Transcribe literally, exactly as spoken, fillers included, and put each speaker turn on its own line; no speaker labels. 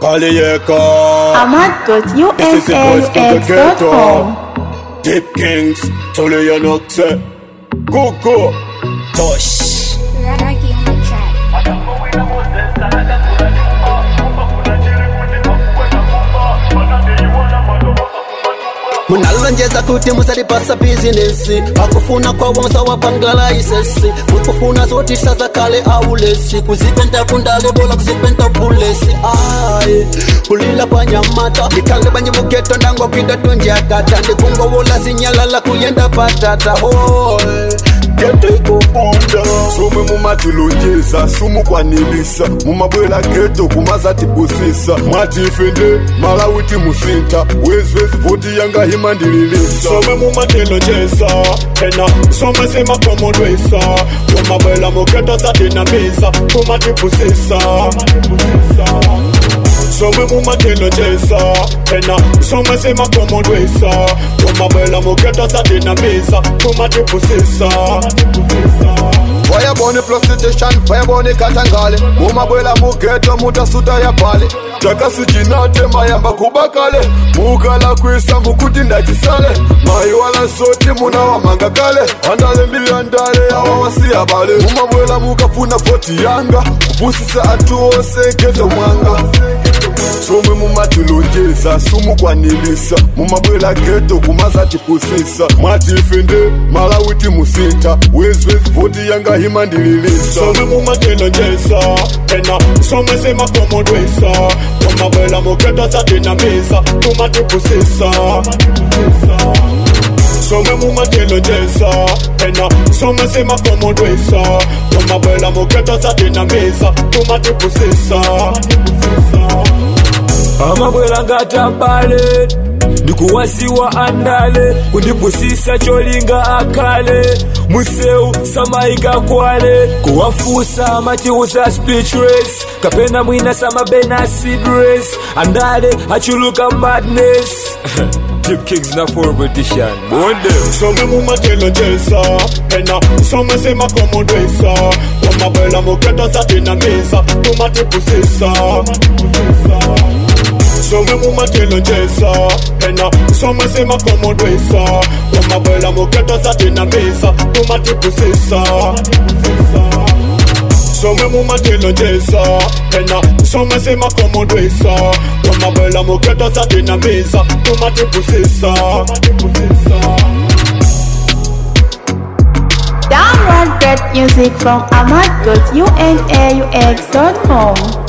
Kalieka
Ahmad dot U N A U X dot com.
Deep Kings Tole Yanokse Coco Tosh
Raggy on the track.
Munalonjeza kuti musatipasa bizinesi akufuna kwa wonsa wapangala isesi mukufuna zoti sazakale aulesi kuzipenta kundale bola kuzipenta bulesi aye kulila kwa nyamata ndikale banye mugeto ndango kwida tunjakata ndikungowola zinyalala kuyenda patata hoye
Geto ikufunda Sumu mumatulonjeza Sumu kwanilisa Mumabwela geto kumazati busisa Matifende Malawiti musinta Wezi wezi voti yanga himandililisa Sumu mumatelonjeza Hena Sumu sema komodwesa Mumabwela mugeto zati na misa Kumatibusisa Some mumatelonjeza Hena Some sema komodwesa Mumabwela mugeto zati na misa Kumatibusisa
Fire bone prostitution, fire bone katangale Mumabwela mugeto mutasuta ya pale Chakasi jinate mayamba kubakale Mugala kwisa mukuti ndachisale Mayi wala soti muna wa mangakale Andale mbili andale ya wawasi ya bale Mumabwela mukafuna foti yanga Kupusisa atuose geto mwanga Sumu mumatulonjeza, sumu kwanilisa Mumabwela geto kumazati pusisa Matifende, malawiti musinta Wezi wezi voti yanga himandililisa
Sumu mumatelonjeza Hena Sumu sema komodwesa Mumabwela mugeto zati na misa Kumatibusisa Some mumatelonjeza Hena Some sema komodwesa Mumabwela mugeto zati na misa Kumatibusisa
Amabwela ngatambale ndikuwasiwa andale kundipusisa cholinga akale museu samaika kwale kuwafusa matiuza speechless kapena mwina samabena sidress andale achuluka madness Deep Kings na forwardishan Mwende
Some mumatelonjeza Hena Some sema komodwesa Mumabwela mugeto zati na misa Kumatibusisa Some mumatelonjeza Hena Some sema komodwesa Mumabwela mugeto zati na misa Kumatibusisa Some mumatelonjeza Hena Some sema komodwesa Mumabwela mugeto zati na misa Kumatibusisa
Download that music from Ahmad dot U N A U X dot com.